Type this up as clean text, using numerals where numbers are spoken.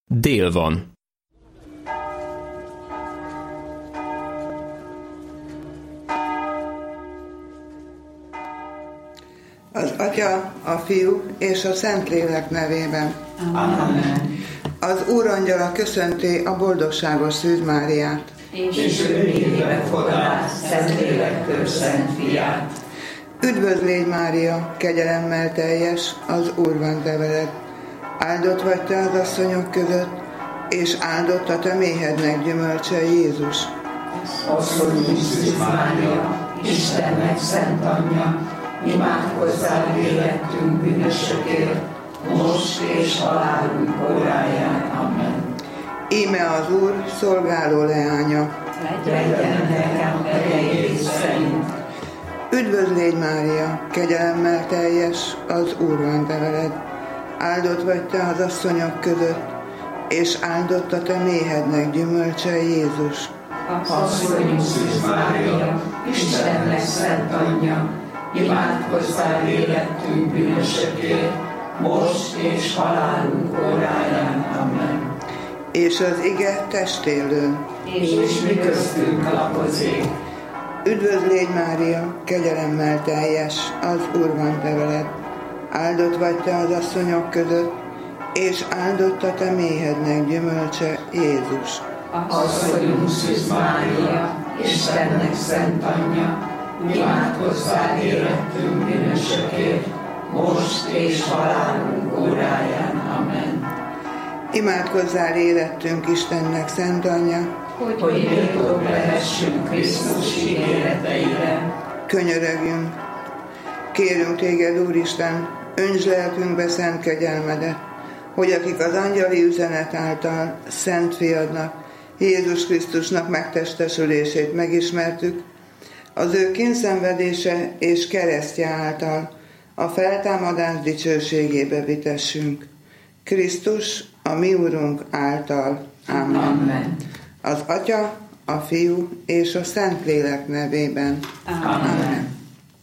Dél van. Az Atya, a Fiú és a Szentlélek nevében. Amen. Az Úrangyala köszönti a boldogságos Szűz Máriát. És ő névbe fogadás Szentlélektől Szent Fiát. Üdvözl légy, Mária, kegyelemmel teljes, az Úr van te veled. Áldott vagy te az asszonyok között, és áldott a te méhednek gyümölcse, Jézus. Asszonyunk Szűz Mária, Istennek szent anyja, imádkozzál vérettünk bűnösökért, most és halálunk óráján. Amen. Íme az Úr szolgáló leánya. Legyen nekem erejét szerint. Üdvözl légy, Mária, kegyelemmel teljes, az Úr van te veled. Áldott vagy te az asszonyok között, és áldott a te méhednek gyümölcse, Jézus. Asszonyunk Szűz Mária, Istennek szent anyja, imádkozzál vérettünk bűnösökért, most és halálunk óráján. Amen. És az ige testélő. És mi köztünk lakozik. Üdvözl légy, Mária, kegyelemmel teljes, az Úr van te veled. Áldott vagy te az asszonyok között, és áldott a te méhednek gyümölcse, Jézus. Asszonyunk Szűz Mária, Istennek szent anyja, imádkozzál érettünk bűnösökért, most és halálunk óráján. Amen. Imádkozzál érettünk Istennek szent anyja, hogy méltók lehessünk Krisztus ígéreteire. Könyörögjünk. Kérünk téged, Úristen, öntsd lelkünkbe szent kegyelmedet, hogy akik az angyali üzenet által szent fiadnak, Jézus Krisztusnak megtestesülését megismertük, az ő kínszenvedése és keresztje által a feltámadás dicsőségébe vitessünk. Krisztus, a mi Úrunk által. Amen. Amen. Az Atya, a Fiú és a Szentlélek nevében. Amen.